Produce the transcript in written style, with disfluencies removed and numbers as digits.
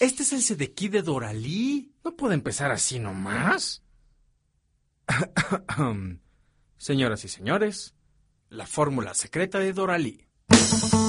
Este es el Sedequí de Doralí. ¿No puede empezar así nomás? Señoras y señores, la fórmula secreta de Doralí.